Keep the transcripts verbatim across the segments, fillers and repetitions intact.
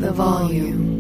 the volume.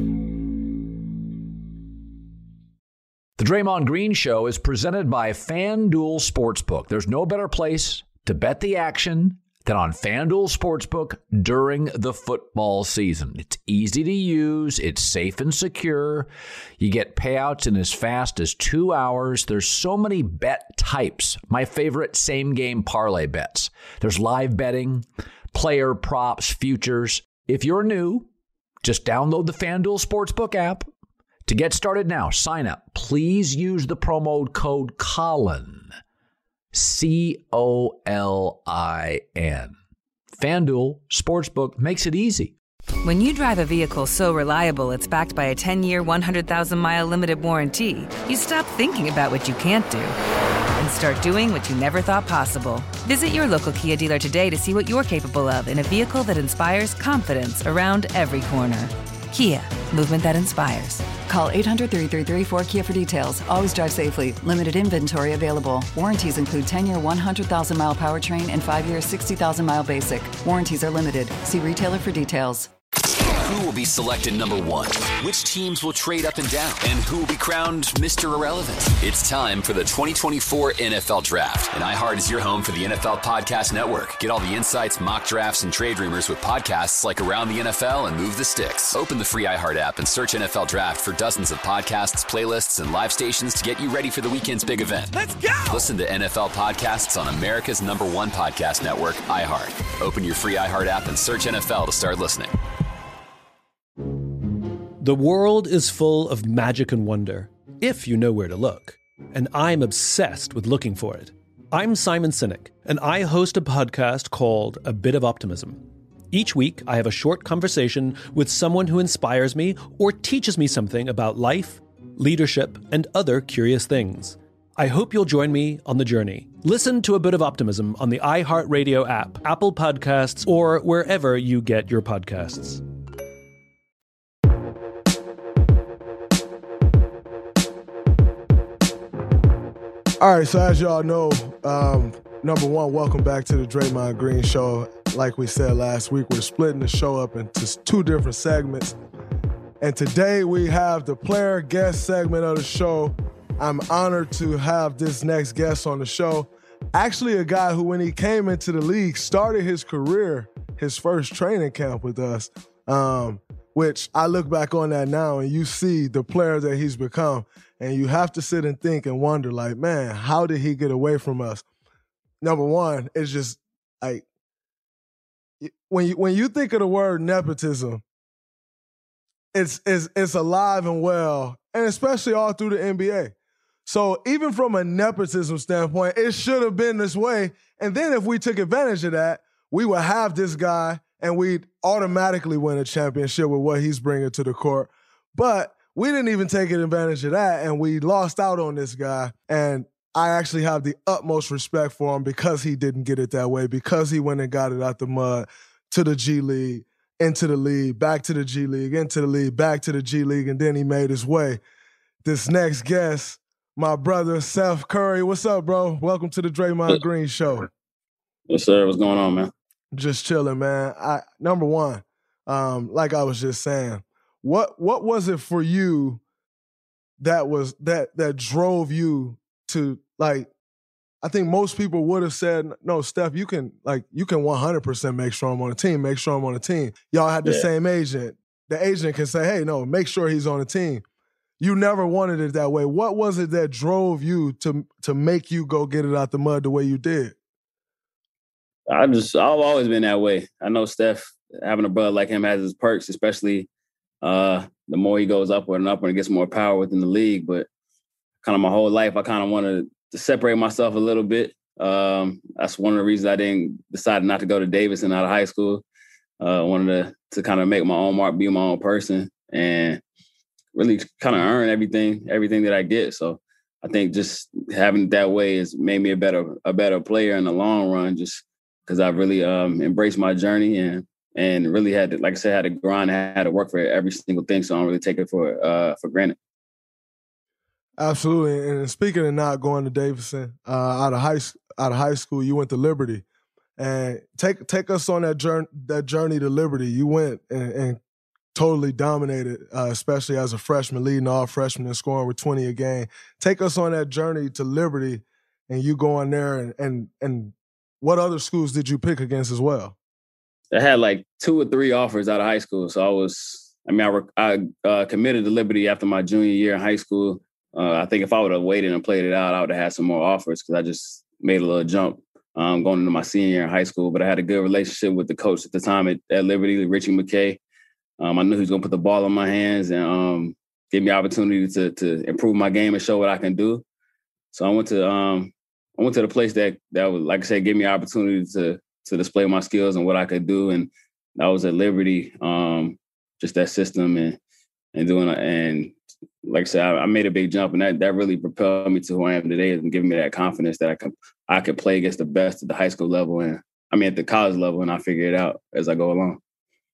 The Draymond Green Show is presented by FanDuel Sportsbook. There's no better place to bet the action than on FanDuel Sportsbook during the football season. It's easy to use. It's safe and secure. You get payouts in as fast as two hours. There's so many bet types. My favorite, same-game parlay bets. There's live betting, player props, futures. If you're new, just download the FanDuel Sportsbook app. To get started now, sign up. Please use the promo code Colin. C O L I N. FanDuel Sportsbook makes it easy. When you drive a vehicle so reliable it's backed by a ten-year, one hundred thousand mile limited warranty, you stop thinking about what you can't do and start doing what you never thought possible. Visit your local Kia dealer today to see what you're capable of in a vehicle that inspires confidence around every corner. Kia, movement that inspires. Call eight hundred, three three three, four K I A for details. Always drive safely. Limited inventory available. Warranties include ten-year, one hundred thousand mile powertrain and five-year, sixty thousand mile basic. Warranties are limited. See retailer for details. Who will be selected number one? Which teams will trade up and down? And who will be crowned Mister Irrelevant? It's time for the twenty twenty-four N F L Draft. And iHeart is your home for the N F L Podcast Network. Get all the insights, mock drafts, and trade rumors with podcasts like Around the N F L and Move the Sticks. Open the free iHeart app and search N F L Draft for dozens of podcasts, playlists, and live stations to get you ready for the weekend's big event. Let's go! Listen to N F L podcasts on America's number one podcast network, iHeart. Open your free iHeart app and search N F L to start listening. The world is full of magic and wonder, if you know where to look. And I'm obsessed with looking for it. I'm Simon Sinek, and I host a podcast called A Bit of Optimism. Each week, I have a short conversation with someone who inspires me or teaches me something about life, leadership, and other curious things. I hope you'll join me on the journey. Listen to A Bit of Optimism on the iHeartRadio app, Apple Podcasts, or wherever you get your podcasts. All right, so as y'all know, um, number one, welcome back to the Draymond Green Show. Like we said last week, we're splitting the show up into two different segments. And today we have the player guest segment of the show. I'm honored to have this next guest on the show. Actually, a guy who, when he came into the league, started his career, his first training camp with us, um, which I look back on that now and you see the player that he's become. And you have to sit and think and wonder, like, man, how did he get away from us? Number one, it's just like when you when you think of the word nepotism, it's it's it's alive and well, and especially all through the N B A. So even from a nepotism standpoint, it should have been this way. And then if we took advantage of that, we would have this guy and we'd automatically win a championship with what he's bringing to the court. But we didn't even take advantage of that, and we lost out on this guy. And I actually have the utmost respect for him because he didn't get it that way, because he went and got it out the mud to the G League, into the league, back to the G League, into the league, back to the G League, and then he made his way. This next guest, my brother, Seth Curry. What's up, bro? Welcome to the Draymond Green Show. Yes, sir. What's going on, man? Just chilling, man. I, number one, um, like I was just saying, What what was it for you that was that that drove you to, like, I think most people would have said, no, Steph, you can like you can one hundred percent make sure I'm on the team, make sure I'm on the team. Y'all had the yeah. same agent. The agent can say, hey, no, make sure he's on the team. You never wanted it that way. What was it that drove you to to make you go get it out the mud the way you did? I just I've always been that way. I know Steph, having a brother like him, has his perks, especially Uh, the more he goes upward and upward and gets more power within the league. But kind of my whole life, I kind of wanted to separate myself a little bit. Um, that's one of the reasons I didn't decide not to go to Davidson out of high school. I uh, wanted to, to kind of make my own mark, be my own person, and really kind of earn everything, everything that I get. So I think just having it that way has made me a better, a better player in the long run, just because I've really um, embraced my journey and And really had to, like I said, had to grind, had to work for every single thing. So I don't really take it for uh, for granted. Absolutely. And speaking of not going to Davidson, uh, out of high out of high school, you went to Liberty, and take take us on that journey that journey to Liberty. You went and, and totally dominated, uh, especially as a freshman, leading all freshmen and scoring with twenty a game. Take us on that journey to Liberty, and you going there, and and and what other schools did you pick against as well? I had like two or three offers out of high school, so I was, I mean, I, I uh, committed to Liberty after my junior year in high school. Uh, I think if I would have waited and played it out, I would have had some more offers because I just made a little jump um, going into my senior year in high school. But I had a good relationship with the coach at the time at, at Liberty, Richie McKay. Um, I knew he was going to put the ball in my hands and um, give me opportunity to to improve my game and show what I can do. So I went to um, I went to the place that that would, like I said, give me opportunity to to display my skills and what I could do. And that was at Liberty, um, just that system and and doing it. And like I said, I, I made a big jump, and that that really propelled me to who I am today and giving me that confidence that I could I could play against the best at the high school level and I mean at the college level, and I figure it out as I go along.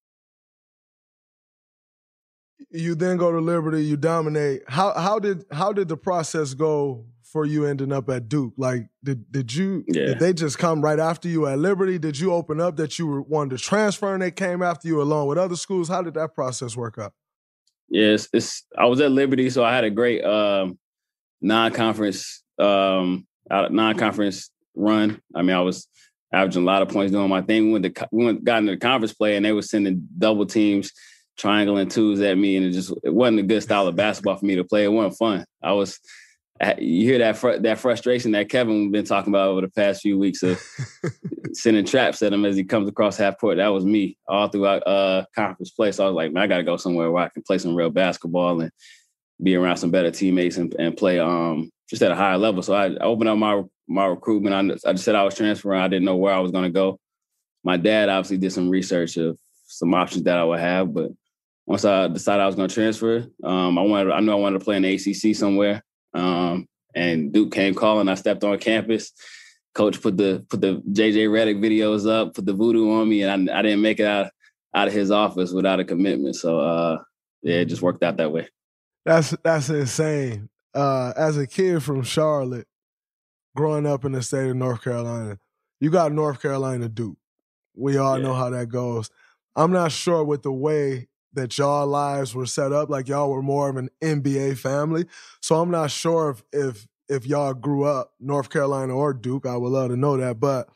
You then go to Liberty, you dominate. How how did how did the process go for you ending up at Duke? Like, did did you yeah. did they just come right after you at Liberty? Did you open up that you were wanted to transfer and they came after you along with other schools? How did that process work out? Yes, yeah, it's, it's I was at Liberty, so I had a great um, non-conference um, non-conference run. I mean, I was averaging a lot of points doing my thing. We went to we went got into the conference play, and they were sending double teams, triangle and twos at me, and it just it wasn't a good style of basketball for me to play. It wasn't fun. I was, you hear that fr- that frustration that Kevin been talking about over the past few weeks of sending traps at him as he comes across half court. That was me all throughout uh, conference play. So I was like, man, I got to go somewhere where I can play some real basketball and be around some better teammates and, and play um just at a higher level. So I, I opened up my my recruitment. I, I just said I was transferring. I didn't know where I was going to go. My dad obviously did some research of some options that I would have, but once I decided I was going to transfer, um, I wanted I knew I wanted to play in the A C C somewhere. Um, and Duke came calling. I stepped on campus. Coach put the put the J J Redick videos up, put the voodoo on me, and I, I didn't make it out, out of his office without a commitment. So, uh, yeah, it just worked out that way. That's that's insane. Uh, as a kid from Charlotte, growing up in the state of North Carolina, you got North Carolina Duke. We all yeah. know how that goes. I'm not sure with the way that y'all lives were set up, like y'all were more of an N B A family. So I'm not sure if if if y'all grew up North Carolina or Duke. I would love to know that. But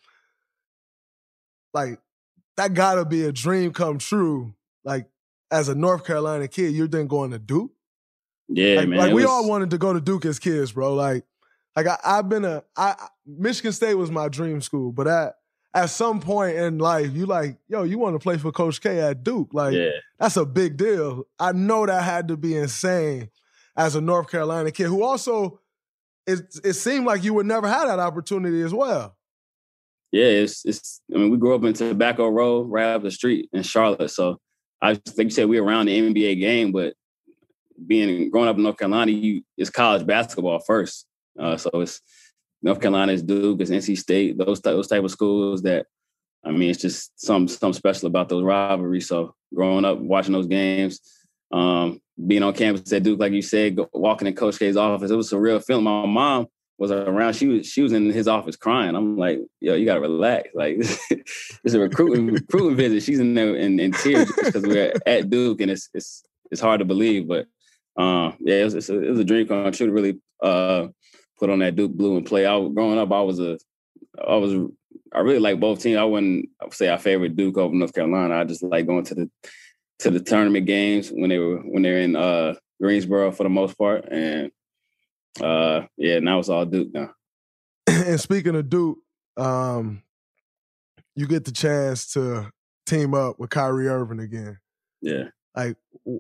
like that gotta be a dream come true. Like as a North Carolina kid, you're then going to Duke. Yeah, like, man. Like we was... all wanted to go to Duke as kids, bro. Like, like I, I've been a I Michigan State was my dream school, but at at some point in life, you like, yo, you want to play for Coach K at Duke. Like, yeah. that's a big deal. I know that had to be insane as a North Carolina kid who also, it, it seemed like you would never have that opportunity as well. Yeah, it's, it's, I mean, we grew up in Tobacco Road, right up the street in Charlotte. So I think you said we were around the N B A game, but being, growing up in North Carolina, you, it's college basketball first. Uh, so it's, North Carolina is Duke, it's N C State, those those type of schools that, I mean, it's just some something special about those rivalries. So growing up, watching those games, um, being on campus at Duke, like you said, go, walking in Coach K's office, it was a real feeling. My mom was around; she was she was in his office crying. I'm like, yo, you gotta relax. Like it's a recruiting recruiting visit. She's in there in, in tears because we're at Duke, and it's it's it's hard to believe, but um, yeah, it was, it's a, it was a dream come true to really. Uh, put on that Duke blue and play. I growing up, I was a, I was, I really like both teams. I wouldn't say I favored Duke over North Carolina. I just like going to the, to the tournament games when they were when they're in uh, Greensboro for the most part, and uh, yeah, now it's all Duke now. And speaking of Duke, um, you get the chance to team up with Kyrie Irving again. Yeah, like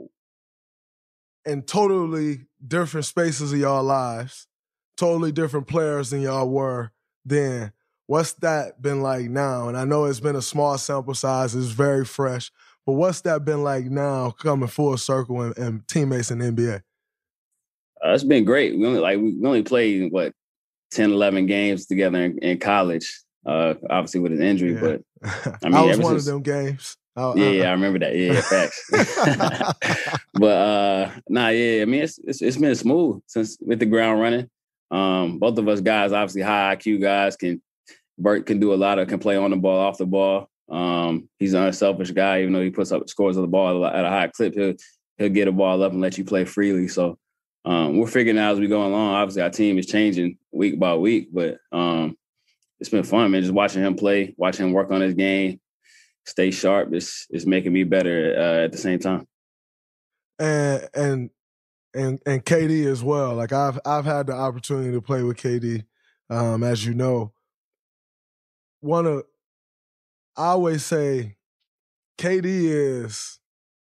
in totally different spaces of y'all lives. Totally different players than y'all were then. What's that been like now? And I know it's been a small sample size, it's very fresh, but what's that been like now coming full circle and, and teammates in the N B A? Uh, it's been great. We only like we only played, what, ten, eleven games together in, in college, uh, obviously with an injury, yeah. but I mean, I was one since, of them games. I, yeah, I, yeah, I remember that. Yeah, facts. But uh, nah, yeah, I mean, it's, it's it's been smooth since with the ground running. Um, both of us guys, obviously high I Q guys, can Bert can do a lot of, can play on the ball, off the ball. Um, he's an unselfish guy, even though he puts up scores of the ball at a high clip. He'll he'll get a ball up and let you play freely. So um, we're figuring out as we go along. Obviously, our team is changing week by week, but um, it's been fun, man. Just watching him play, watching him work on his game, stay sharp. It's it's making me better uh, at the same time. And and and and K D as well. Like I've I've had the opportunity to play with K D, um, as you know. One of I always say K D is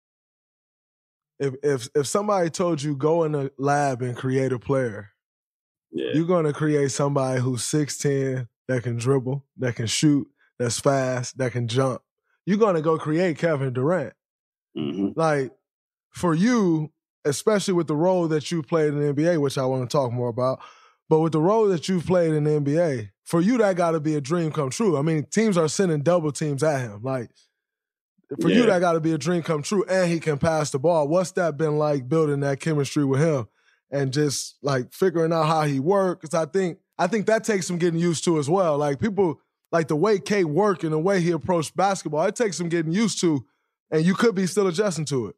if if if somebody told you go in a lab and create a player, yeah. you're gonna create somebody who's six ten, that can dribble, that can shoot, that's fast, that can jump. You're gonna go create Kevin Durant. Mm-hmm. Like for you, especially with the role that you played in the N B A, which I want to talk more about, but with the role that you've played in the N B A, for you, that got to be a dream come true. I mean, teams are sending double teams at him. Like, for yeah. you, that got to be a dream come true, and he can pass the ball. What's that been like building that chemistry with him and just, like, figuring out how he works? Because I think, I think that takes some getting used to as well. Like, people, like, the way K worked and the way he approached basketball, it takes some getting used to, and you could be still adjusting to it.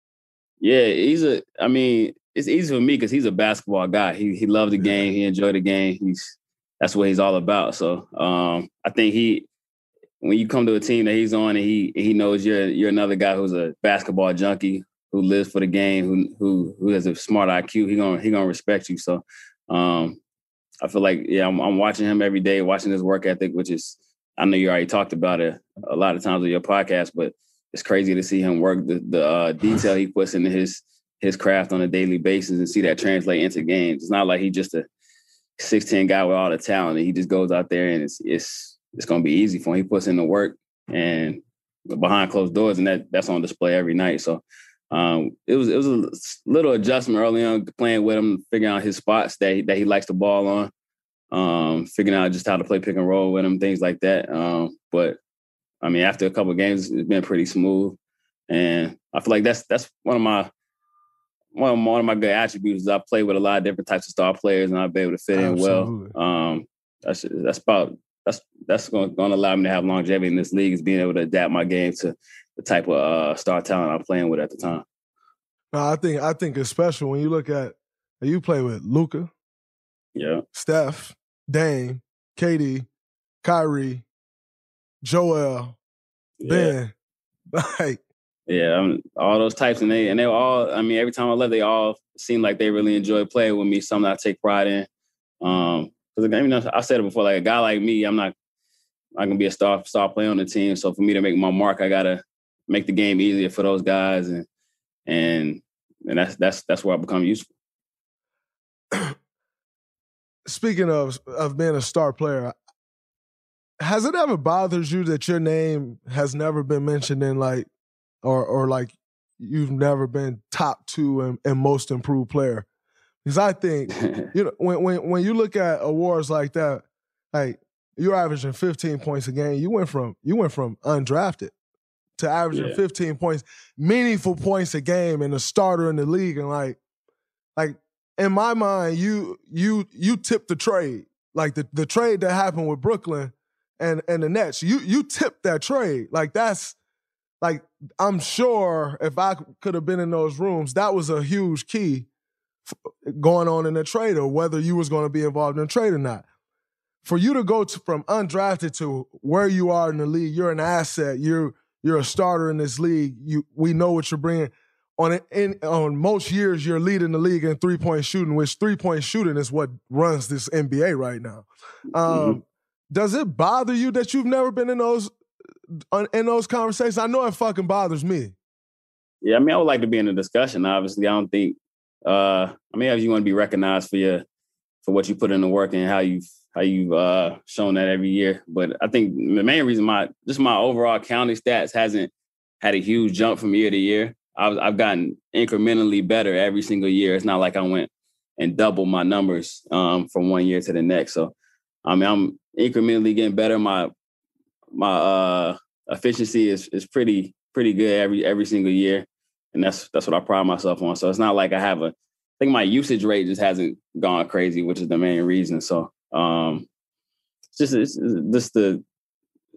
Yeah, he's a, I mean, it's easy for me because he's a basketball guy. He he loved the game. He enjoyed the game. He's That's what he's all about. So um, I think he, when you come to a team that he's on and he he knows you're you're another guy who's a basketball junkie, who lives for the game, who who who has a smart I Q, he gonna he gonna respect you. So um, I feel like yeah, I'm, I'm watching him every day, watching his work ethic, which is, I know you already talked about it a lot of times on your podcast, but it's crazy to see him work the the uh, detail he puts into his his craft on a daily basis and see that translate into games. It's not like he's just a six ten guy with all the talent, and he just goes out there and it's it's it's gonna be easy for him. He puts in the work and behind closed doors, and that that's on display every night. So um, it was it was a little adjustment early on playing with him, figuring out his spots that he, that he likes the ball on, um, figuring out just how to play pick and roll with him, things like that. Um, but I mean, after a couple of games, it's been pretty smooth, and I feel like that's that's one of my One of, my, one of my good attributes is I play with a lot of different types of star players, and I'll be able to fit Absolutely. in well. Um, that's that's about that's that's going to allow me to have longevity in this league, is being able to adapt my game to the type of uh, star talent I'm playing with at the time. No, I think I think it's special when you look at you play with Luka, yeah, Steph, Dame, K D, Kyrie, Joel, yeah. Ben, like. Yeah, I'm, all those types, and they and they were all. I mean, every time I left, they all seem like they really enjoy playing with me. Something I take pride in. Um, because I mean, I said it before, like a guy like me, I'm not, I can be a star star player on the team. So for me to make my mark, I gotta make the game easier for those guys, and and and that's that's that's where I become useful. Speaking of of being a star player, has it ever bothered you that your name has never been mentioned in like? Or, or like you've never been top two and, and most improved player, because I think you know when when when you look at awards like that, like you're averaging fifteen points a game. You went from you went from undrafted to averaging yeah. fifteen points, meaningful points a game, and a starter in the league. And like, like in my mind, you you you tipped the trade, like the the trade that happened with Brooklyn and and the Nets. You you tipped that trade, like that's. Like, I'm sure if I could have been in those rooms, that was a huge key going on in the trade, or whether you was going to be involved in the trade or not. For you to go to, from undrafted to where you are in the league, you're an asset. You're you're a starter in this league. You we know what you're bringing. On in, on most years, you're leading the league in three point shooting, which three point shooting is what runs this N B A right now. Um, mm-hmm. Does it bother you that you've never been in those? In those conversations? I know it fucking bothers me. Yeah, I mean, I would like to be in a discussion. Obviously, I don't think. Uh, I mean, if you want to be recognized for your for what you put in the work and how you've how you've uh, shown that every year. But I think the main reason my just my overall counting stats hasn't had a huge jump from year to year. I've, I've gotten incrementally better every single year. It's not like I went and doubled my numbers um, from one year to the next. So, I mean, I'm incrementally getting better. My My uh, efficiency is is pretty pretty good every every single year, and that's that's what I pride myself on. So it's not like I have a. I think my usage rate just hasn't gone crazy, which is the main reason. So um, it's just it's, it's just the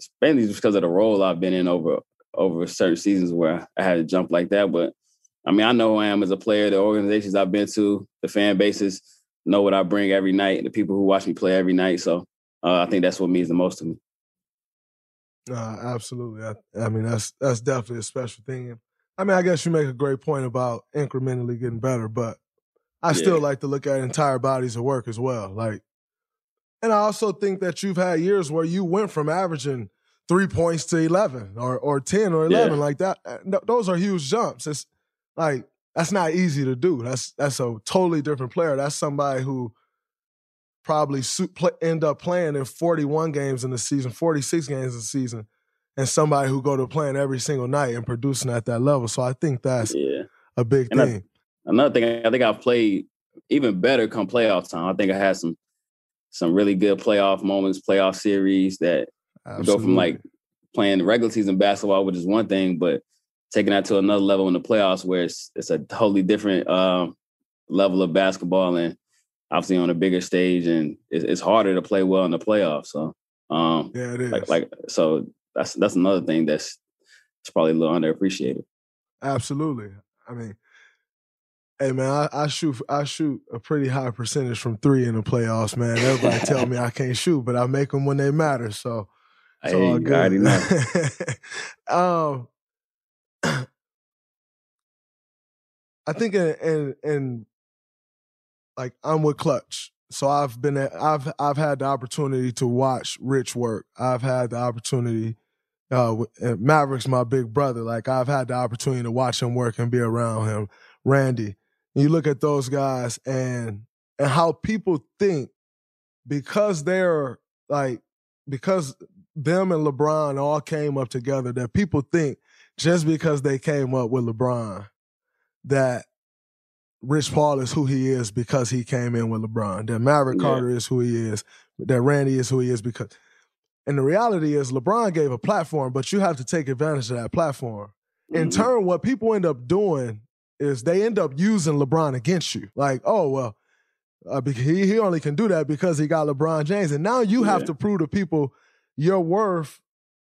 mainly just because of the role I've been in over over certain seasons where I had to jump like that. But I mean, I know who I am as a player. The organizations I've been to, the fan bases know what I bring every night. The people who watch me play every night. So uh, I think that's what means the most to me. Uh, absolutely. I, I mean, that's that's definitely a special thing. I mean, I guess you make a great point about incrementally getting better, but I yeah. still like to look at entire bodies of work as well. Like, and I also think that you've had years where you went from averaging three points to eleven or or ten or eleven yeah. like that. Those are huge jumps. It's like, that's not easy to do. That's that's a totally different player. That's somebody who probably end up playing in forty-one games in the season, forty-six games in the season, and somebody who go to playing every single night and producing at that level. So I think that's yeah. a big and thing. I, another thing, I think I've played even better come playoff time. I think I had some some really good playoff moments, playoff series that Absolutely. Go from like playing regular season basketball, which is one thing, but taking that to another level in the playoffs where it's it's a totally different um, level of basketball and obviously on a bigger stage, and it's, it's harder to play well in the playoffs. So um, yeah, it is. Like, like so that's that's another thing that's it's probably a little underappreciated. Absolutely. I mean, hey man, I, I shoot I shoot a pretty high percentage from three in the playoffs, man. Everybody tell me I can't shoot, but I make them when they matter. So it's hey, all good. I already know. um, I think in, in in like I'm with Clutch, so I've been at, I've I've had the opportunity to watch Rich work. I've had the opportunity. Uh, Maverick's my big brother. Like I've had the opportunity to watch him work and be around him. Randy. You look at those guys and and how people think because they're like because them and LeBron all came up together that people think just because they came up with LeBron that Rich Paul is who he is because he came in with LeBron. That Maverick yeah. Carter is who he is. That Randy is who he is because. And the reality is LeBron gave a platform, but you have to take advantage of that platform. In mm-hmm. turn, what people end up doing is they end up using LeBron against you. Like, oh, well, uh, he, he only can do that because he got LeBron James. And now you yeah. have to prove to people your worth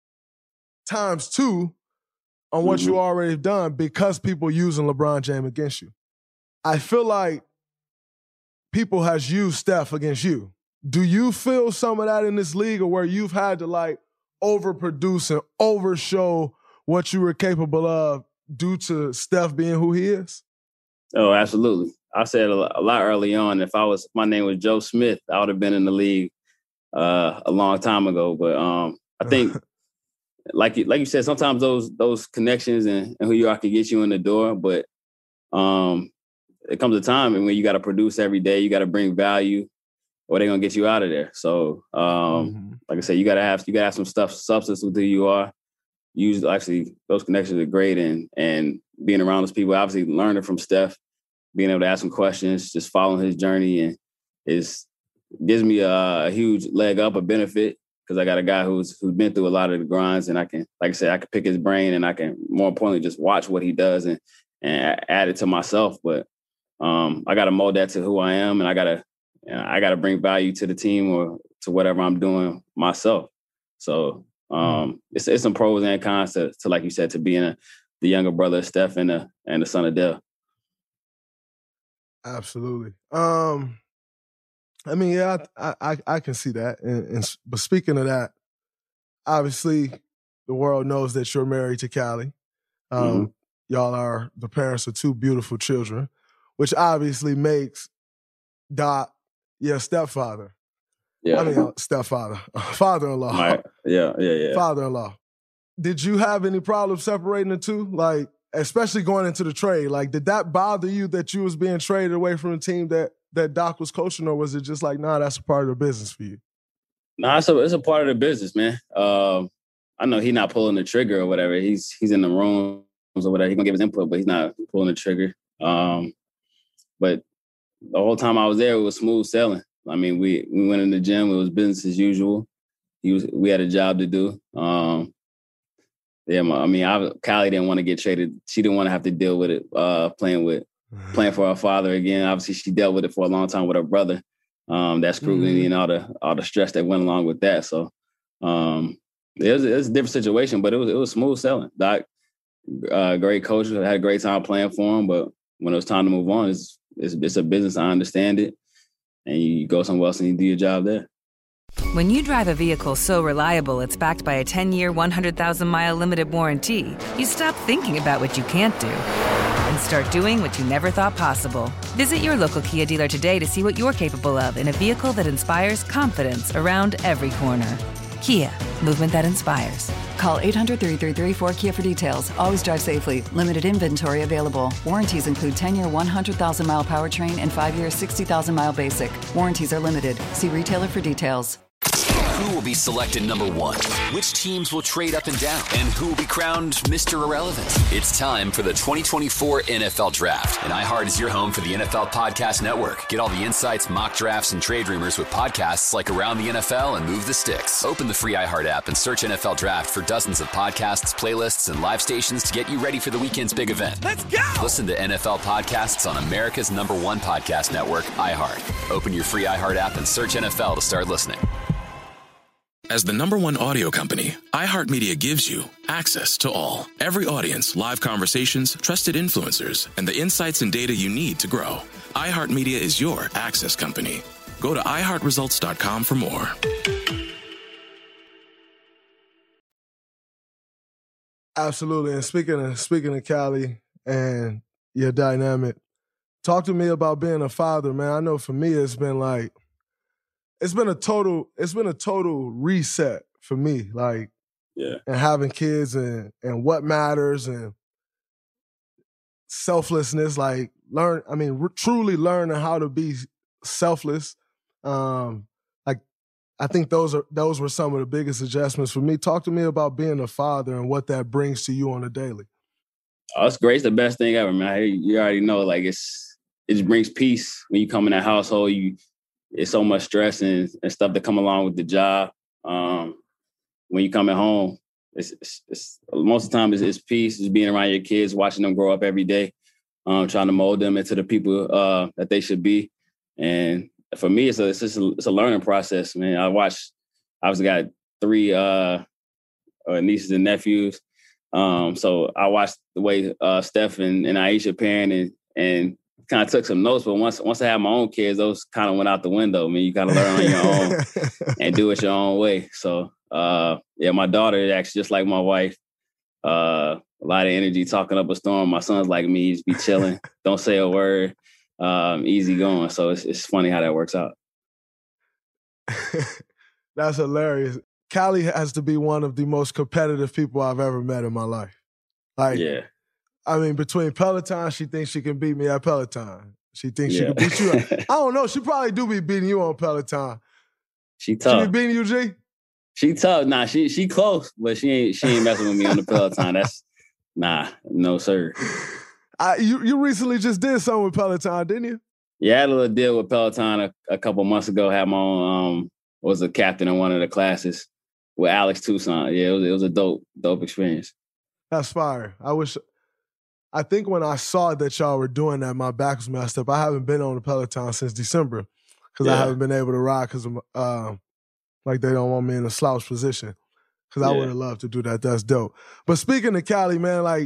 times two on what mm-hmm. you already done because people using LeBron James against you. I feel like people has used Steph against you. Do you feel some of that in this league or where you've had to like overproduce and overshow what you were capable of due to Steph being who he is? Oh, absolutely. I said a lot early on, if I was, my name was Joe Smith, I would have been in the league uh, a long time ago. But um, I think, like you, like you said, sometimes those those connections and, and who you are can get you in the door. But um, it comes a time when you got to produce every day. You got to bring value, or they're gonna get you out of there. So, um, mm-hmm. like I said, you gotta have you gotta have some stuff, substance with who you are. Use actually those connections are great, and and being around those people, obviously learning from Steph, being able to ask him questions, just following his journey, and is gives me a, a huge leg up, a benefit because I got a guy who's who's been through a lot of the grinds, and I can, like I said, I can pick his brain, and I can more importantly just watch what he does and and add it to myself. But um, I got to mold that to who I am, and I gotta. I got to bring value to the team or to whatever I'm doing myself. So um, it's, it's some pros and cons to, to, like you said, to being a, the younger brother of Steph and the, and the son of Dell. Absolutely. Um, I mean, yeah, I, I, I can see that. And, and but speaking of that, obviously the world knows that you're married to Callie. Um, mm-hmm. Y'all are the parents of two beautiful children, which obviously makes Doc your stepfather. Yeah. I mean, uh, stepfather. Father-in-law. My, yeah, yeah, yeah. Father-in-law. Did you have any problem separating the two? Like, especially going into the trade. Like, did that bother you that you was being traded away from the team that that Doc was coaching, or was it just like, nah, that's a part of the business for you? Nah, it's a, it's a part of the business, man. Um, I know he's not pulling the trigger or whatever. He's he's in the rooms or whatever. He's going to give his input, but he's not pulling the trigger. Um, but the whole time I was there, it was smooth sailing. I mean, we we went in the gym. It was business as usual. He was. We had a job to do. Um, yeah, I mean, I, Callie didn't want to get traded. She didn't want to have to deal with it, uh, playing with, playing for her father again. Obviously, she dealt with it for a long time with her brother. Um, that scrutiny mm-hmm. and all the all the stress that went along with that. So, um, It was, it was a different situation, but it was it was smooth sailing. Doc, uh, great coach, I had a great time playing for him. But when it was time to move on, it's it's, it's a business. I understand it, and you go somewhere else and you do your job there. When you drive a vehicle so reliable it's backed by a ten-year, one hundred thousand mile limited warranty, you stop thinking about what you can't do and start doing what you never thought possible. Visit your local Kia dealer today to see what you're capable of in a vehicle that inspires confidence around every corner. Kia, movement that inspires. Call eight hundred, three three three, four K I A for details. Always drive safely. Limited inventory available. Warranties include ten-year, one hundred thousand mile powertrain and five-year, sixty thousand mile basic. Warranties are limited. See retailer for details. Who will be selected number one? Which teams will trade up and down? And who will be crowned Mister Irrelevant? It's time for the twenty twenty-four N F L Draft. And iHeart is your home for the N F L Podcast Network. Get all the insights, mock drafts, and trade rumors with podcasts like Around the N F L and Move the Sticks. Open the free iHeart app and search N F L Draft for dozens of podcasts, playlists, and live stations to get you ready for the weekend's big event. Let's go! Listen to N F L podcasts on America's number one podcast network, iHeart. Open your free iHeart app and search N F L to start listening. As the number one audio company, iHeartMedia gives you access to all. Every audience, live conversations, trusted influencers, and the insights and data you need to grow. iHeartMedia is your access company. Go to i heart results dot com for more. Absolutely. And speaking of speaking of Callie and your dynamic, talk to me about being a father, man. I know for me it's been like It's been a total, it's been a total reset for me, like, yeah, and having kids and and what matters and selflessness, like learn, I mean, r- truly learning how to be selfless. Um, like, I think those are those were some of the biggest adjustments for me. Talk to me about being a father and what that brings to you on a daily. Oh, it's great. It's the best thing ever, man. You already know, like, it's it just brings peace when you come in that household. You It's so much stress and, and stuff that come along with the job. Um, when you coming home, it's, it's, it's most of the time it's, it's peace, it's being around your kids, watching them grow up every day, um, trying to mold them into the people uh, that they should be. And for me, it's a it's just a, it's a learning process, man. I watched. I obviously got three uh, nieces and nephews, um, so I watched the way uh, Steph and, and Aisha parent and and. kind of took some notes, but once once I had my own kids, those kind of went out the window. I mean, you got to learn on your own and do it your own way. So, uh, yeah, my daughter is actually just like my wife. Uh, a lot of energy, talking up a storm. My son's like me, he just be chilling, don't say a word, um, easy going. So it's it's funny how that works out. That's hilarious. Callie has to be one of the most competitive people I've ever met in my life. Like, yeah. I mean, between Peloton, she thinks she can beat me at Peloton. She thinks yeah. she can beat you. At, I don't know. She probably do be beating you on Peloton. She tough. She be beating you, G? She tough. Nah, she she close, but she ain't she ain't messing with me on the Peloton. That's nah, no sir. I, you you recently just did something with Peloton, didn't you? Yeah, I had a little deal with Peloton a, a couple months ago. Had my own um was a captain in one of the classes with Alex Toussaint. Yeah, it was it was a dope dope experience. That's fire. I wish. I think when I saw that y'all were doing that, my back was messed up. I haven't been on the Peloton since December because yeah. I haven't been able to ride because of uh, like they don't want me in a slouch position. Because yeah. I would have loved to do that. That's dope. But speaking of Callie, man, like,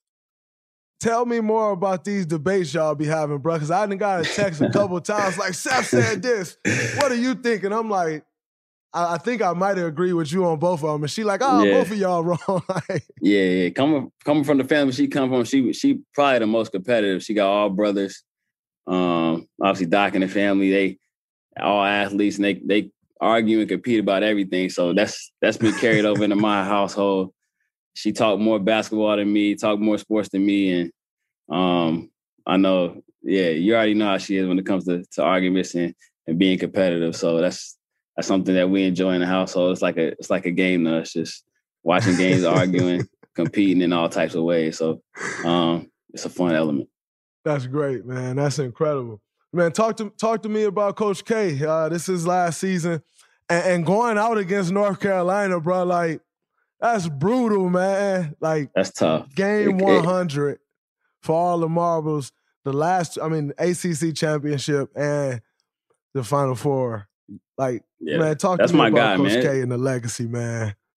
tell me more about these debates y'all be having, bro. Because I done got a text a couple times like, Seth said this. What are you thinking? I'm like, I, I think I might have agreed with you on both of them. And she like, oh, yeah. both of y'all wrong. like, yeah, yeah. Coming coming from the family she come from, she she probably the most competitive. She got all brothers. Um, obviously, Doc and the family, they all athletes, and they they argue and compete about everything. So that's that's been carried over into my household. She talked more basketball than me, talked more sports than me, and um, I know, yeah, you already know how she is when it comes to, to arguments and, and being competitive. So that's that's something that we enjoy in the household. It's like a it's like a game to us, just watching games, arguing, competing in all types of ways. So um, it's a fun element. That's great, man. That's incredible. Man, talk to talk to me about Coach K. Uh, this is last season. And, and going out against North Carolina, bro, like, that's brutal, man. Like, that's tough. Game one hundred for all the marbles. The last, I mean, A C C championship and the Final Four. Like, yeah, man, talk to me about guy, Coach man. K and the legacy, man.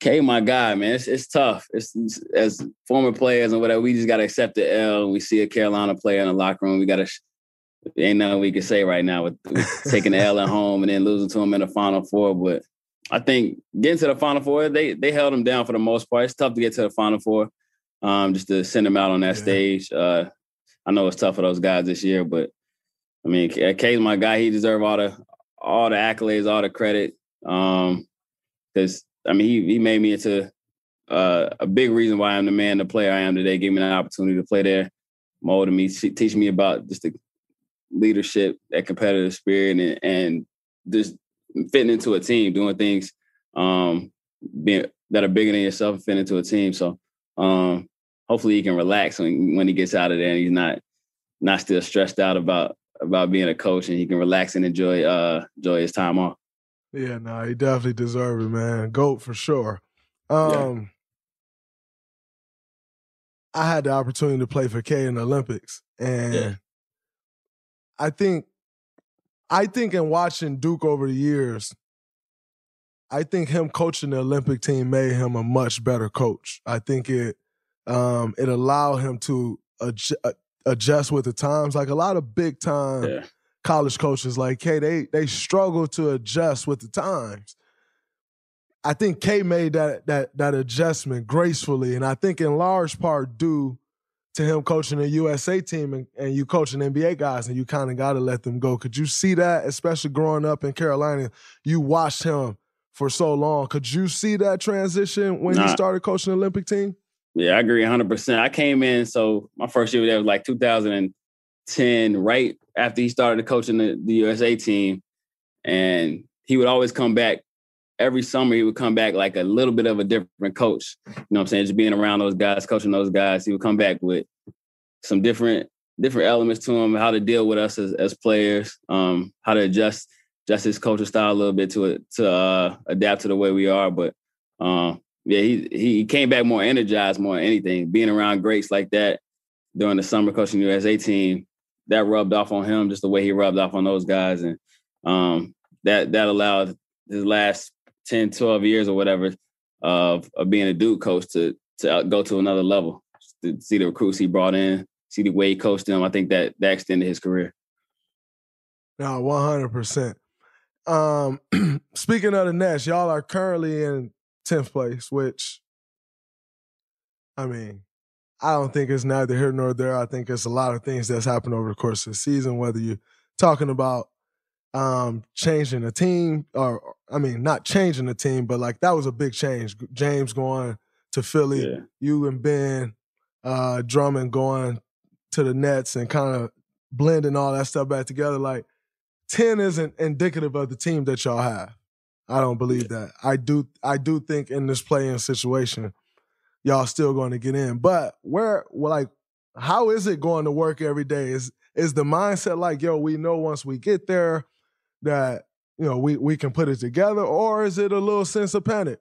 K, my guy, man, it's it's tough. It's, it's as former players and whatever, we just gotta accept the L. We see a Carolina player in the locker room. We gotta. Ain't nothing we can say right now with, with taking the L at home and then losing to them in the Final Four. But I think getting to the Final Four, they they held them down for the most part. It's tough to get to the Final Four, um, just to send them out on that yeah. stage. Uh, I know it's tough for those guys this year, but I mean, K's my guy. He deserves all the all the accolades, all the credit. Um, because I mean, he he made me into uh, a big reason why I'm the man, the player I am today. Gave me an opportunity to play there, molded me, teaching me about just the leadership, that competitive spirit, and, and just fitting into a team, doing things um, being, that are bigger than yourself, and fitting into a team. So um, hopefully he can relax when, when he gets out of there, and he's not not still stressed out about about being a coach, and he can relax and enjoy uh, enjoy his time off. Yeah, no, he definitely deserves it, man. GOAT for sure. Um, yeah. I had the opportunity to play for K in the Olympics, and yeah. I think, I think in watching Duke over the years, I think him coaching the Olympic team made him a much better coach. I think it um, it allowed him to adjust, adjust with the times. Like a lot of big time yeah. college coaches, like K, they they struggle to adjust with the times. I think K made that that that adjustment gracefully, and I think in large part due to him coaching a U S A team and, and you coaching N B A guys, and you kind of got to let them go. Could you see that, especially growing up in Carolina? You watched him for so long. Could you see that transition when nah. you started coaching the Olympic team? Yeah, I agree one hundred percent. I came in, so my first year there was like two thousand ten, right after he started coaching the, the U S A team, and he would always come back. Every summer, he would come back like a little bit of a different coach. You know what I'm saying? Just being around those guys, coaching those guys, he would come back with some different different elements to him, how to deal with us as, as players, um, how to adjust adjust his coaching style a little bit to it, to uh, adapt to the way we are. But um, yeah, he he came back more energized, more than anything. Being around greats like that during the summer coaching the U S A team, that rubbed off on him, just the way he rubbed off on those guys, and um, that that allowed his last ten, twelve years or whatever of, of being a Duke coach to to go to another level. To see the recruits he brought in, see the way he coached them, I think that that extended his career. No, one hundred percent. Um, speaking of the Nets, y'all are currently in tenth place, which, I mean, I don't think it's neither here nor there. I think it's a lot of things that's happened over the course of the season, whether you're talking about Um, changing the team, or I mean, not changing the team, but like that was a big change. James going to Philly, yeah. you and Ben uh, Drummond going to the Nets, and kind of blending all that stuff back together. Like ten isn't indicative of the team that y'all have. I don't believe yeah. that. I do. I do think in this play-in situation, y'all still going to get in. But where, well, like, how is it going to work every day? Is is the mindset like, yo, we know once we get there that, you know, we, we can put it together, or is it a little sense of panic?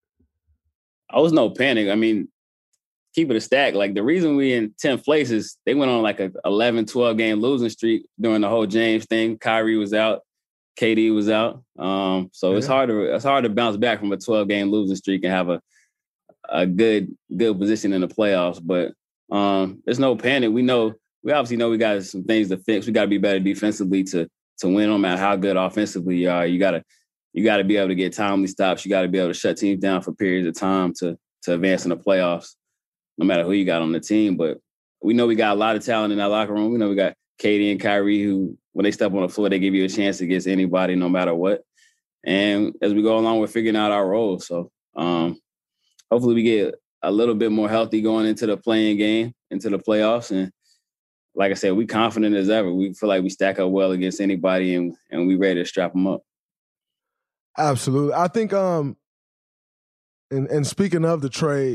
I was no panic. I mean, keep it a stack. Like, the reason we in tenth place is they went on like a eleven, twelve game losing streak during the whole James thing. Kyrie was out. K D was out. Um, so yeah. it's hard to it's hard to bounce back from a twelve game losing streak and have a a good good position in the playoffs. But um, there's no panic. We know we obviously know we got some things to fix. We got to be better defensively to to win, no matter how good offensively you are. You gotta you gotta be able to get timely stops. You got to be able to shut teams down for periods of time to to advance in the playoffs, no matter who you got on the team. But we know we got a lot of talent in that locker room. We know we got K D and Kyrie, who when they step on the floor, they give you a chance against anybody, no matter what. And as we go along, we're figuring out our roles. So um, hopefully we get a little bit more healthy going into the playing game, into the playoffs. And like I said, we confident as ever. We feel like we stack up well against anybody, and and we ready to strap them up. Absolutely. I think, um, and, and speaking of the trade,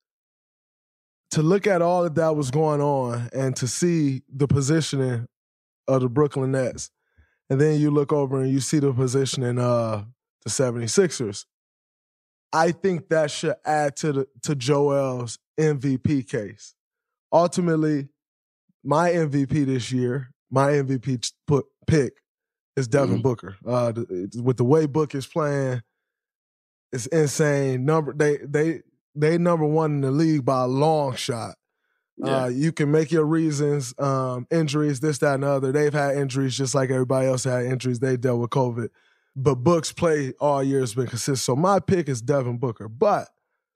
to look at all of that was going on and to see the positioning of the Brooklyn Nets, and then you look over and you see the positioning of the seventy-sixers, I think that should add to the to Joel's M V P case. Ultimately, my M V P this year, my M V P put, pick is Devin mm-hmm. Booker. Uh, the, with the way Book is playing, It's insane. Number they they they number one in the league by a long shot. Yeah. Uh, you can make your reasons, um, injuries, this, that, and the other. They've had injuries just like everybody else had injuries. They dealt with COVID. But Book's play all year has been consistent. So my pick is Devin Booker. But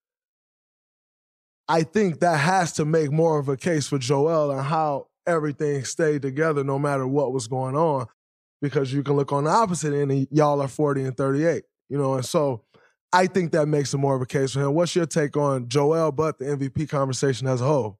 I think that has to make more of a case for Joel and how everything stayed together no matter what was going on. Because you can look on the opposite end and y'all are forty and thirty-eight. You know, and so I think that makes it more of a case for him. What's your take on Joel, but the M V P conversation as a whole?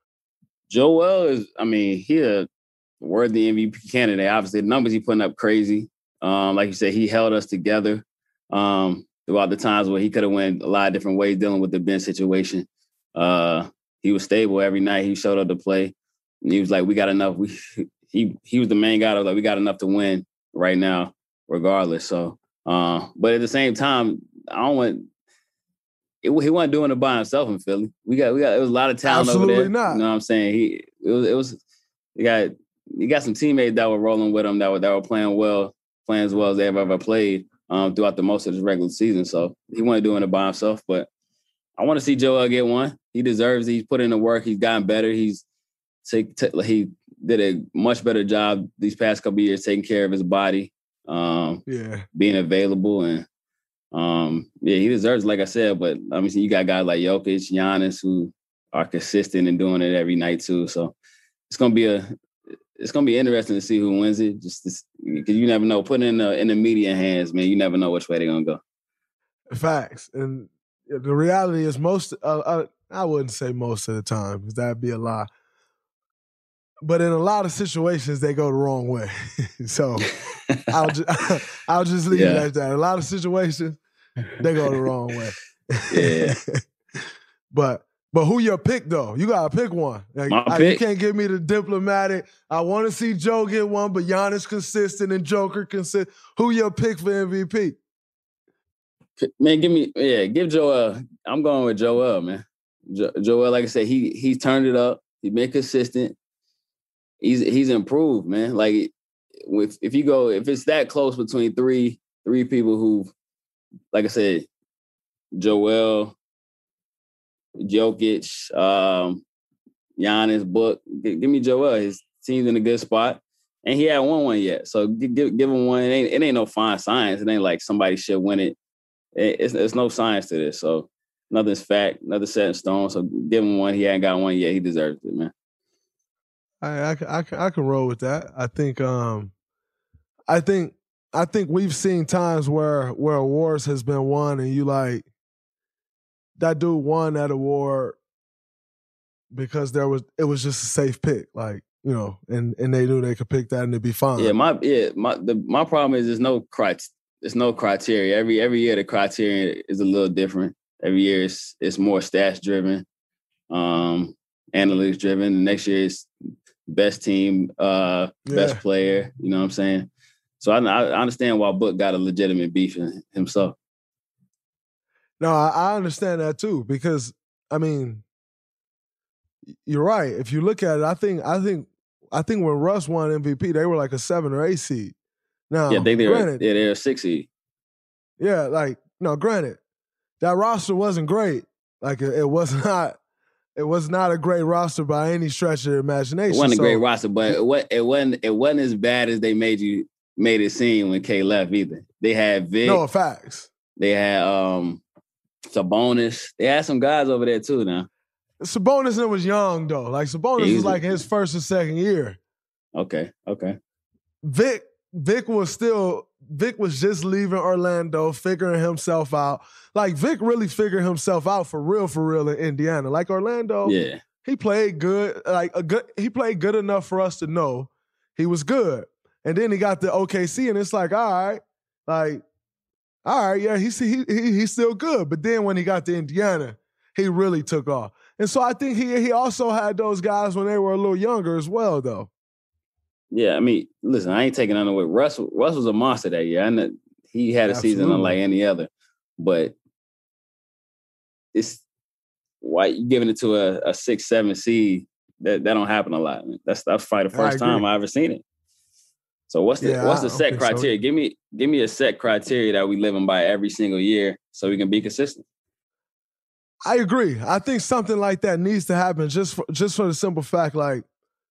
Joel is, I mean, he a worthy M V P candidate. Obviously, the numbers he putting up crazy. Um, like you said, he held us together um, throughout the times where he could have went a lot of different ways dealing with the bench situation. Uh, he was stable every night. He showed up to play. And he was like, we got enough. We he he was the main guy that was like, we got enough to win right now, regardless. So, uh, but at the same time, I don't want it, he wasn't doing it by himself in Philly. We got we got it was a lot of talent Absolutely over there. Not. You know what I'm saying? He it was it was he got he got some teammates that were rolling with him that were that were playing well, playing as well as they've ever played um, throughout the most of this regular season. So he wasn't doing it by himself. But I want to see Joel get one. He deserves it. He's put in the work. He's gotten better. He's take, t- he did a much better job these past couple of years taking care of his body, um, yeah, being available, and um, yeah, he deserves it, like I said. But I mean, you got guys like Jokic, Giannis, who are consistent and doing it every night too. So it's gonna be a it's gonna be interesting to see who wins it. Just because you never know. Put it in the in the media hands, man. You never know which way they're gonna go. Facts, and the reality is most. Uh, uh, I wouldn't say most of the time because that'd be a lie. But in a lot of situations, they go the wrong way. So I'll just I'll just leave yeah. it at that. A lot of situations, they go the wrong way. Yeah. but but who your pick though? You gotta pick one. Like, My I, pick? You can't give me the diplomatic. I want to see Joe get one, but Giannis consistent and Joker consistent. Who your pick for M V P? Man, give me yeah, give Joel. I'm going with Joel, man. Jo- Joel, like I said, he he's turned it up. He's been consistent. He's he's improved, man. Like with if you go, if it's that close between three three people who, like I said, Joel, Jokic, um, Giannis, Book, give, give me Joel. His team's in a good spot, and he hadn't won one yet. So give give, give him one. It ain't, it ain't no fine science. It ain't like somebody should win it. it it's, it's no science to this. So nothing's fact, nothing set in stone. So give him one. He hadn't got one yet. He deserves it, man. I, I, I, I can roll with that. I think um, I think I think we've seen times where where awards has been won and you like that dude won that award because there was it was just a safe pick, like, you know, and, and they knew they could pick that and it'd be fine. Yeah, my yeah my the, my problem is there's no cri- there's no criteria. Every every year the criteria is a little different. Every year it's it's more stats driven, um, analytics driven. The next year it's best team, uh, yeah. best player. You know what I'm saying? So I, I understand why Book got a legitimate beef in himself. No, I, I understand that too because I mean, you're right. If you look at it, I think I think I think when Russ won M V P, they were like a seven or eight seed. Now, yeah, they they're granted, yeah they're a six seed. Yeah, like no, granted, that roster wasn't great. Like it, it was not. It was not a great roster by any stretch of the imagination. It wasn't so, a great roster, but it, it wasn't it wasn't as bad as they made you made it seem when K left either. They had Vic. No, facts. They had um Sabonis. They had some guys over there too now. Sabonis was young though. Like Sabonis yeah, was like his first or second year. Okay, okay. Vic Vic was still Vic was just leaving Orlando, figuring himself out. Like Vic really figured himself out for real, for real in Indiana. Like Orlando, yeah, he played good. Like a good, he played good enough for us to know he was good. And then he got to O K C, and it's like, all right, like, all right, yeah, he's he, he he's still good. But then when he got to Indiana, he really took off. And so I think he he also had those guys when they were a little younger as well, though. Yeah, I mean, listen, I ain't taking none away. Russ, Russ was a monster that year. I know he had a Absolutely. season unlike any other, but it's why you giving it to a, a six, seven seed. That that don't happen a lot. That's that's probably the first time I ever seen it. So what's the Yeah, what's the I don't set think so. criteria? Give me give me a set criteria that we living by every single year so we can be consistent. I agree. I think something like that needs to happen just for, just for the simple fact, like,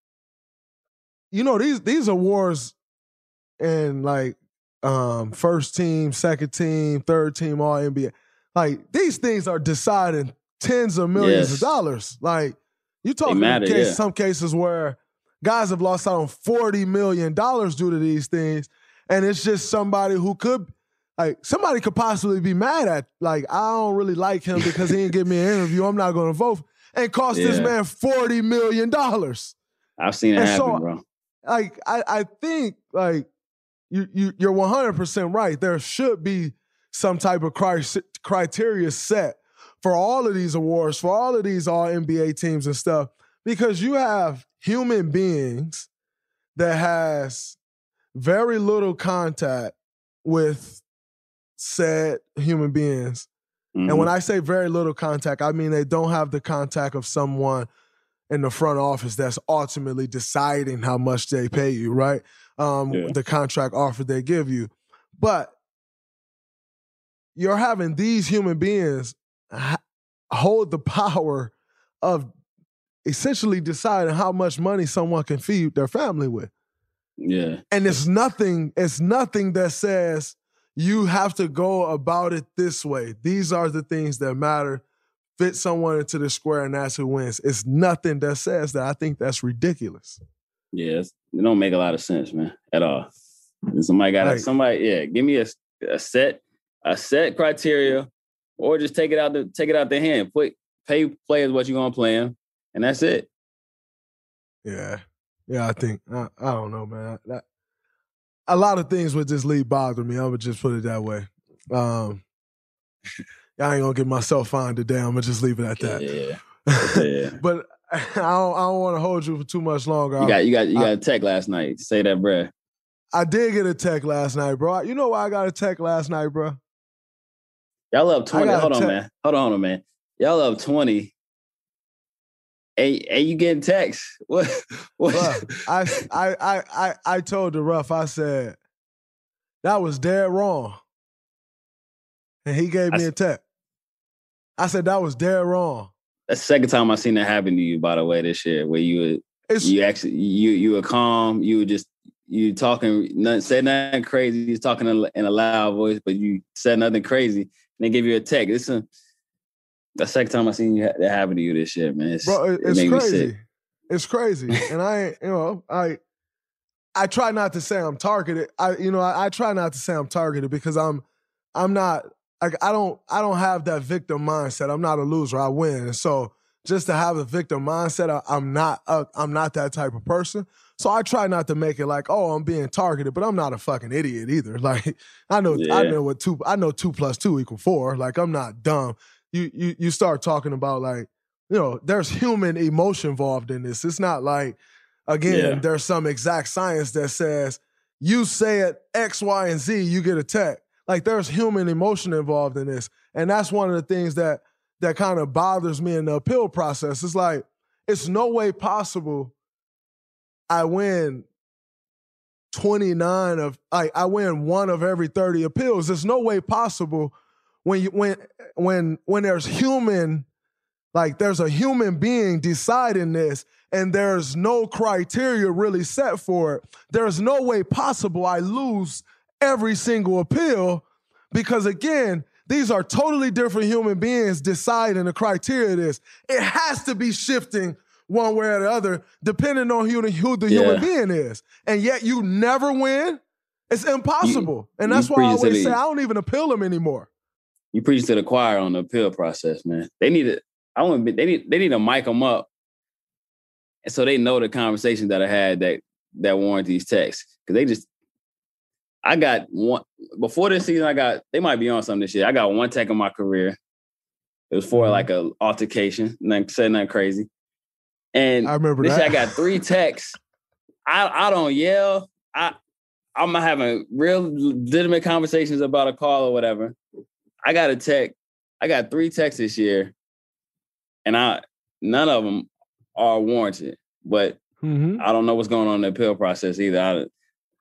you know, these these awards and like um, first team, second team, third team, all N B A, like these things are deciding tens of millions Yes. of dollars. Like you talking matter, in case, yeah. some cases where guys have lost out on forty million dollars due to these things, and it's just somebody who could. Like, somebody could possibly be mad at, like, I don't really like him because he didn't give me an interview. I'm not going to vote. And cost Yeah. this man forty million dollars. I've seen it And happen, so, bro. Like, I, I think, like, you, you, you're one hundred percent right. There should be some type of cri- criteria set for all of these awards, for all of these all N B A teams and stuff, because you have human beings that has very little contact with said human beings. Mm-hmm. And when I say very little contact, I mean they don't have the contact of someone in the front office that's ultimately deciding how much they pay you, right? Um, Yeah. The contract offer they give you. But you're having these human beings ha- hold the power of essentially deciding how much money someone can feed their family with. Yeah. And it's nothing, it's nothing that says you have to go about it this way. These are the things that matter. Fit someone into the square and that's who wins. It's nothing that says that. I think that's ridiculous. Yeah, it's, it don't make a lot of sense, man, at all. And somebody got Like- somebody, yeah, give me a, a set, a set criteria, or just take it out the take it out the hand. Put pay players what you're gonna play them, and that's it. Yeah. Yeah, I think, I, I don't know, man. That, a lot of things with this league bother me. I would just put it that way. Um, I ain't gonna get myself fined today. I'm gonna just leave it at that. Yeah. Yeah. But I don't, I don't want to hold you for too much longer. You got you got you got I- a tech last night. Say that, bruh. I did get a tech last night, bro. You know why I got a tech last night, bro? Y'all up twenty. got a Hold on, tech- man. Hold on, hold on, man. Y'all up twenty. Hey, hey, you getting text? What? What? Bruh, I, I, I, I, I told the ref, I said, that was dead wrong. And he gave me I- a tech. I said, that was dead wrong. That's the second time I seen that happen to you, by the way, this year, where you would It's, you actually you you were calm, you were just you talking nothing, said nothing crazy, you was talking in a, in a loud voice, but you said nothing crazy, and they give you a text. It's a, the second time I seen you ha- that happen to you this year, man. It's, bro, it- it it's made me crazy. sick. It's crazy. And I ain't, you know, I I try not to say I'm targeted. I, you know, I, I try not to say I'm targeted because I'm I'm not like I don't I don't have that victim mindset. I'm not a loser. I win. And so just to have a victim mindset, I, I'm not uh, I'm not that type of person. So I try not to make it like, oh, I'm being targeted, but I'm not a fucking idiot either. Like I know I Yeah. know what two I know two plus two equal four. Like I'm not dumb. You you you start talking about like, you know, there's human emotion involved in this. It's not like, again, Yeah. there's some exact science that says you say it X, Y, and Z, you get a tech. Like there's human emotion involved in this. And that's one of the things that that kind of bothers me in the appeal process. It's like, it's no way possible I win twenty-nine of, like I win one of every thirty appeals. There's no way possible when you when when when there's human, like there's a human being deciding this and there's no criteria really set for it. There's no way possible I lose every single appeal because again, these are totally different human beings deciding the criteria of this. It has to be shifting one way or the other depending on who the, who the Yeah. human being is. And yet you never win. It's impossible. You- and that's you why I preach to always the- say I don't even appeal them anymore. You preach to the choir on the appeal process, man. They need to. I want. They need. They need to mic them up, and so they know the conversations that I had that that warrant these texts. Because they just. I got one before this season. I got. They might be on something this year. I got one tech in my career. It was for Mhm. like a altercation. Nothing said nothing crazy. And I remember this that. year I got three texts. I I don't yell. I I'm having real legitimate conversations about a call or whatever. I got a tech. I got three texts this year, and I none of them are warranted. But Mm-hmm. I don't know what's going on in the appeal process either. I,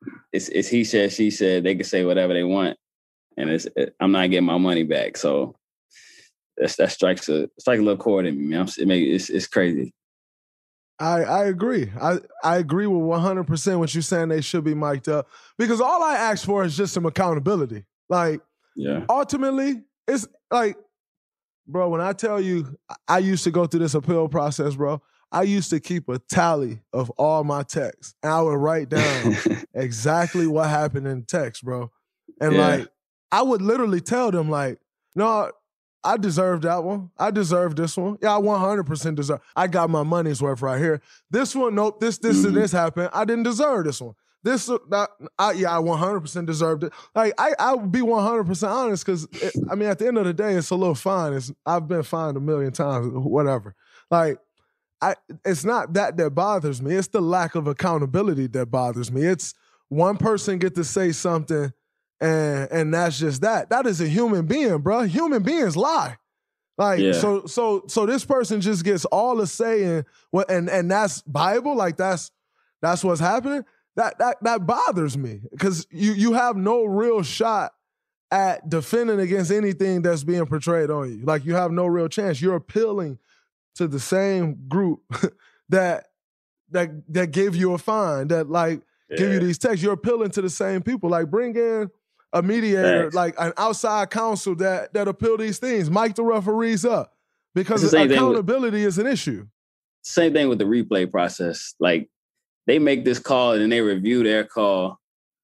it's it's he said, she said. They can say whatever they want, and it's it, I'm not getting my money back. So that's that strikes a strike a little chord in me, man. It make, it's it's crazy. I, I agree. I, I agree with one hundred percent what you're saying. They should be mic'd up because all I ask for is just some accountability. Like, yeah. ultimately, it's like, bro, when I tell you I used to go through this appeal process, bro, I used to keep a tally of all my texts. And I would write down exactly what happened in text, bro. And, yeah. like, I would literally tell them, like, no, I deserve that one. I deserve this one. Yeah, I one hundred percent deserve. I got my money's worth right here. This one, nope, this, this, mm-hmm. and this happened. I didn't deserve this one. This, uh, I, yeah, I one hundred percent deserved it. Like, I, I would be one hundred percent honest because, I mean, at the end of the day, it's a little fine. It's, I've been fined a million times, whatever. Like, I, it's not that that bothers me. It's the lack of accountability that bothers me. It's one person get to say something And and that's just that. That is a human being, bro. Human beings lie. Like, yeah. so so so this person just gets all the say and what and and that's Bible, like that's that's what's happening. That that that bothers me. Because you you have no real shot at defending against anything that's being portrayed on you. Like you have no real chance. You're appealing to the same group that that that gave you a fine, that like yeah. give you these texts. You're appealing to the same people. Like bring in a mediator, Thanks. like an outside counsel that that appeal these things. Mic the referees up because accountability with, is an issue. Same thing with the replay process. Like they make this call and then they review their call.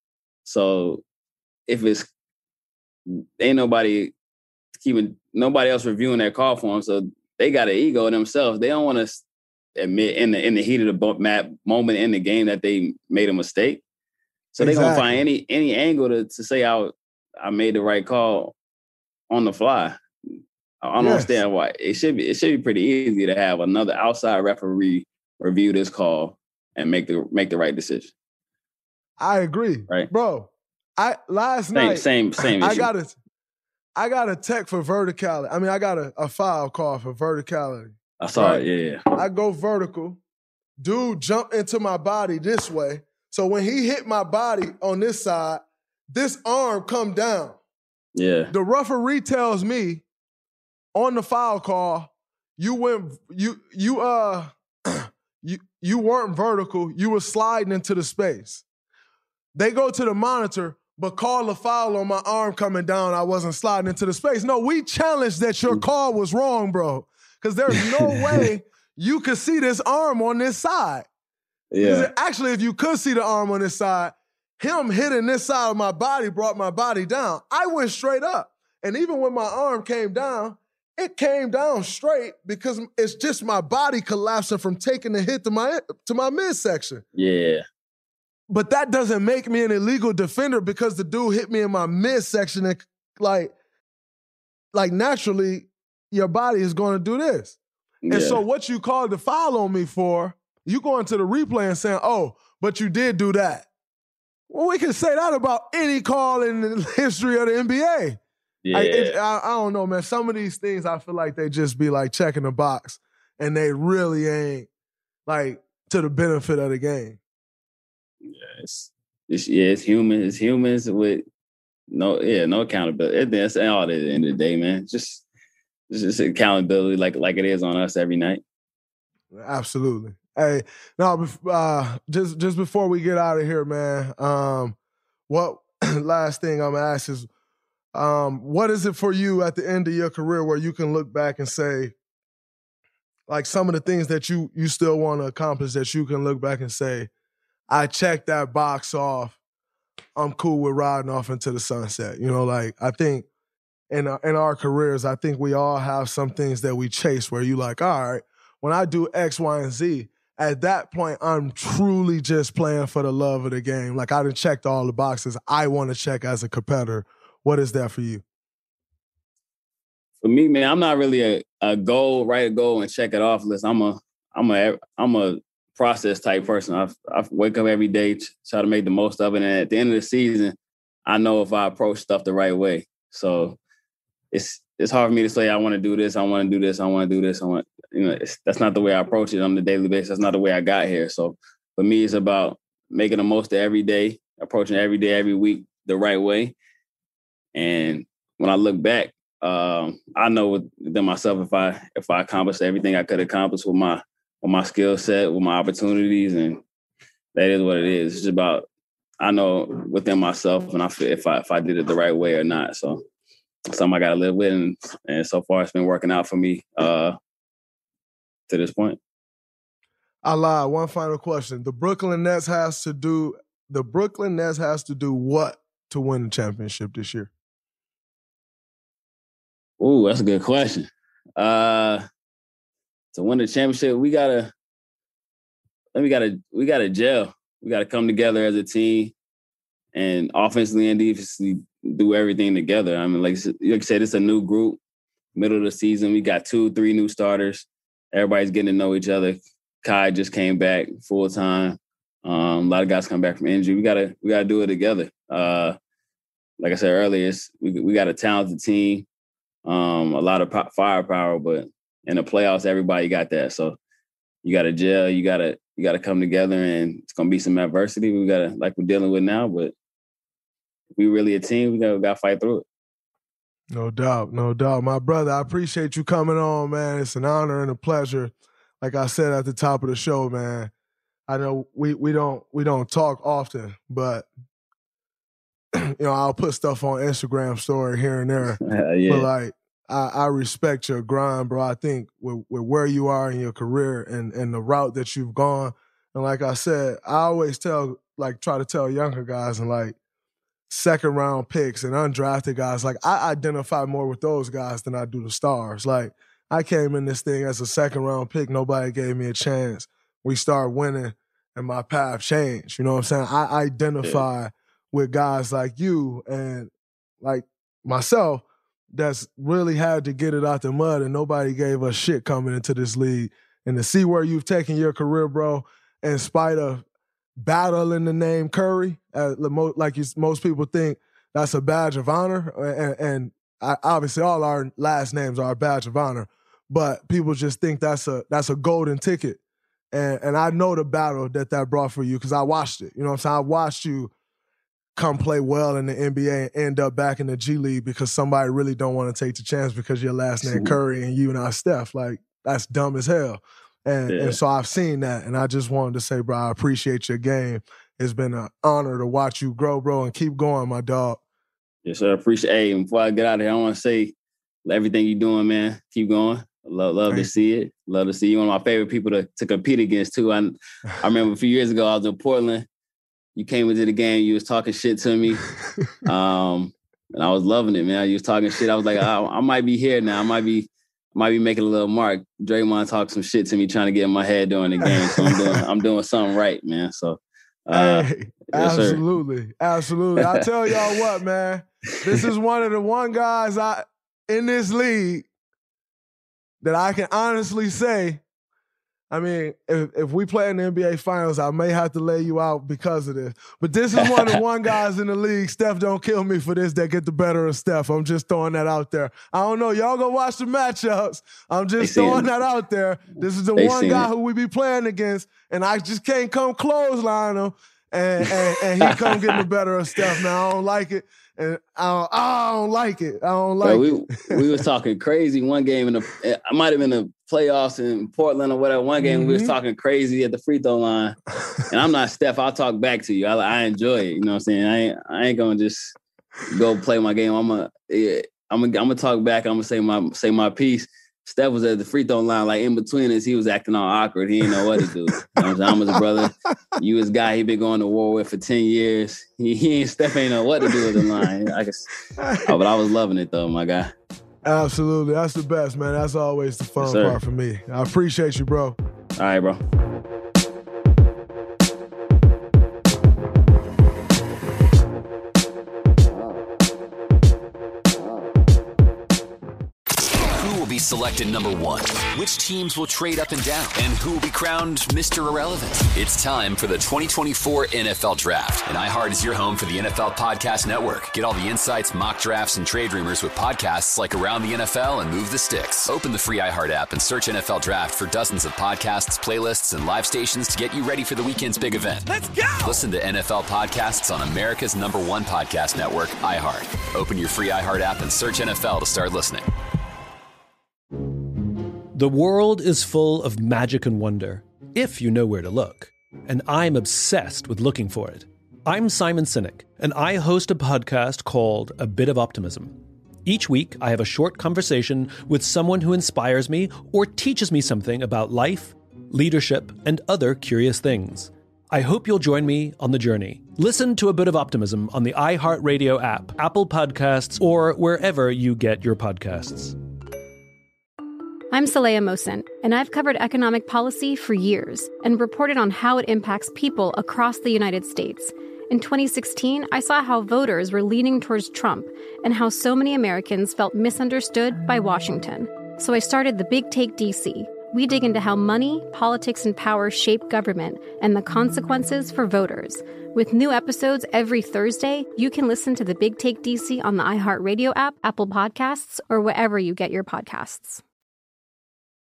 So if it's ain't nobody keeping nobody else reviewing their call for them, so they got an ego themselves. They don't want to admit in the in the heat of the moment in the game that they made a mistake. So they're exactly. gonna find any any angle to, to say I I made the right call on the fly. I don't yes. understand why. It should be it should be pretty easy to have another outside referee review this call and make the make the right decision. I agree, right, bro. I last same, night same same. I issue. got a I got a tech for verticality. I mean, I got a, a foul call for verticality. I saw right? it. Yeah, I go vertical. Dude jumped into my body this way. So when he hit my body on this side, this arm come down. Yeah. The referee tells me on the foul call, you went you you uh you you weren't vertical, you were sliding into the space. They go to the monitor, but call the foul on my arm coming down. I wasn't sliding into the space. No, we challenged that your call was wrong, bro. Because there's no way you could see this arm on this side. Yeah. Actually, if you could see the arm on this side, him hitting this side of my body brought my body down. I went straight up. And even when my arm came down, it came down straight because it's just my body collapsing from taking the hit to my to my midsection. Yeah. But that doesn't make me an illegal defender because the dude hit me in my midsection and like, like naturally, your body is going to do this. Yeah. And so what you called the foul on me for, you go into the replay and saying, oh, but you did do that. Well, we can say that about any call in the history of the N B A. Yeah. I, it, I, I don't know, man. Some of these things, I feel like they just be like checking the box and they really ain't like to the benefit of the game. Yeah, it's, it's, yeah, it's human. It's humans with no, yeah, no accountability. That's all at the end of the day, man. Just, just accountability like, like it is on us every night. Absolutely. Hey, now, uh, just just before we get out of here, man, um, what last thing I'm gonna ask is, um, what is it for you at the end of your career where you can look back and say, like some of the things that you you still want to accomplish that you can look back and say, I checked that box off. I'm cool with riding off into the sunset. You know, like I think in our, in our careers, I think we all have some things that we chase where you like, all right, when I do X, Y, and Z. At that point, I'm truly just playing for the love of the game. Like, I done checked all the boxes I want to check as a competitor. What is that for you? For me, man, I'm not really a, a goal, write a goal and check it off list. I'm a, I'm a, I'm a process type person. I, I wake up every day, try to make the most of it. And at the end of the season, I know if I approach stuff the right way. So it's, it's hard for me to say, I want to do this, I want to do this, I want to do this, I want, you know, it's, that's not the way I approach it on a daily basis. That's not the way I got here. So for me, it's about making the most of every day, approaching every day, every week the right way. And when I look back, um, I know within myself if I if I accomplished everything I could accomplish with my with my skill set, with my opportunities, and that is what it is. It's just about I know within myself, and I feel if I if I did it the right way or not. So something I got to live with, and, and so far it's been working out for me uh, to this point. I lied. One final question: the Brooklyn Nets has to do the Brooklyn Nets has to do what to win the championship this year? Ooh, that's a good question. Uh, to win the championship, we gotta, we gotta, we gotta gel. We gotta come together as a team, and offensively and defensively do everything together. I mean, like, like I said, it's a new group. Middle of the season, we got two, three new starters. Everybody's getting to know each other. Kai just came back full time. Um, a lot of guys come back from injury. We gotta, we gotta do it together. Uh, like I said earlier, it's, we we got a talented team. Um, a lot of po- firepower, but in the playoffs, everybody got that. So you got to gel, you got to you got to come together, and it's gonna be some adversity. We got to like we're dealing with now, but if we really a team, we got got to fight through it. No doubt, no doubt, my brother. I appreciate you coming on, man. It's an honor and a pleasure. Like I said at the top of the show, man. I know we we don't we don't talk often, but you know, I'll put stuff on Instagram story here and there. Uh, yeah. But like, I, I respect your grind, bro. I think with, with where you are in your career and, and the route that you've gone. And like I said, I always tell, like, try to tell younger guys and like second round picks and undrafted guys, like I identify more with those guys than I do the stars. Like I came in this thing as a second round pick. Nobody gave me a chance. We started winning and my path changed. You know what I'm saying? I identify yeah. with guys like you and like myself that's really had to get it out the mud, and nobody gave us shit coming into this league. And to see where you've taken your career, bro, in spite of battling the name Curry, uh, like you, most people think that's a badge of honor, and, and I, obviously all our last names are a badge of honor, but people just think that's a that's a golden ticket. And, and I know the battle that that brought for you because I watched it. You know what I'm saying? I watched you come play well in the N B A and end up back in the G League because somebody really don't want to take the chance because your last name Curry and you and I Steph. Like, that's dumb as hell. And, yeah. and so I've seen that, and I just wanted to say, bro, I appreciate your game. It's been an honor to watch you grow, bro, and keep going, my dog. Yes, sir. Appreciate it. Hey, before I get out of here, I want to say everything you're doing, man. Keep going. Love, love to see it. Love to see you. One of my favorite people to, to compete against, too. I, I remember a few years ago, I was in Portland. You came into the game, you was talking shit to me. Um, and I was loving it, man. You was talking shit. I was like, I, I might be here now. I might be might be making a little mark. Draymond talked some shit to me trying to get in my head during the game. So I'm doing I'm doing something right, man. So uh, hey, yes, absolutely. Sir. Absolutely. I tell y'all what, man. This is one of the one guys I in this league that I can honestly say, I mean, if, if we play in the N B A Finals, I may have to lay you out because of this. But this is one of the one guys in the league, Steph don't kill me for this, that get the better of Steph. I'm just throwing that out there. I don't know. Y'all go watch the matchups. I'm just throwing that out there. This is the they one guy it. who we be playing against, and I just can't come clothesline him, and, and, and he come getting the better of Steph. Now, I don't like it. And I don't, I don't like it. I don't like Bro, we, it. we was talking crazy one game in the, I might have been the playoffs in Portland or whatever. One game mm-hmm. we was talking crazy at the free throw line. And I'm not Steph. I'll talk back to you. I, I enjoy it. You know what I'm saying? I ain't, I ain't gonna just go play my game. I'm gonna, yeah, I'm gonna, I'm gonna talk back. I'm gonna say my, say my piece. Steph was at the free throw line, like in between us, he was acting all awkward. He didn't know what to do. You know what I'm saying? I'm his brother. You his guy he been going to war with for ten years. He, he ain't Steph ain't know what to do with the line. I guess, oh, but I was loving it though, my guy. Absolutely. That's the best, man. That's always the fun yes, part for me. I appreciate you, bro. All right, bro. selected number one? Which teams will trade up and down? And who will be crowned Mister Irrelevant? It's time for the twenty twenty-four N F L Draft. And iHeart is your home for the N F L Podcast Network. Get all the insights, mock drafts, and trade rumors with podcasts like Around the N F L and Move the Sticks. Open the free iHeart app and search N F L Draft for dozens of podcasts, playlists, and live stations to get you ready for the weekend's big event. Let's go! Listen to N F L podcasts on America's number one podcast network, iHeart. Open your free iHeart app and search N F L to start listening. The world is full of magic and wonder, if you know where to look. And I'm obsessed with looking for it. I'm Simon Sinek, and I host a podcast called A Bit of Optimism. Each week, I have a short conversation with someone who inspires me or teaches me something about life, leadership, and other curious things. I hope you'll join me on the journey. Listen to A Bit of Optimism on the iHeartRadio app, Apple Podcasts, or wherever you get your podcasts. I'm Saleha Mohsin, and I've covered economic policy for years and reported on how it impacts people across the United States. In twenty sixteen, I saw how voters were leaning towards Trump and how so many Americans felt misunderstood by Washington. So I started The Big Take D C. We dig into how money, politics, and power shape government and the consequences for voters. With new episodes every Thursday, you can listen to The Big Take D C on the iHeartRadio app, Apple Podcasts, or wherever you get your podcasts.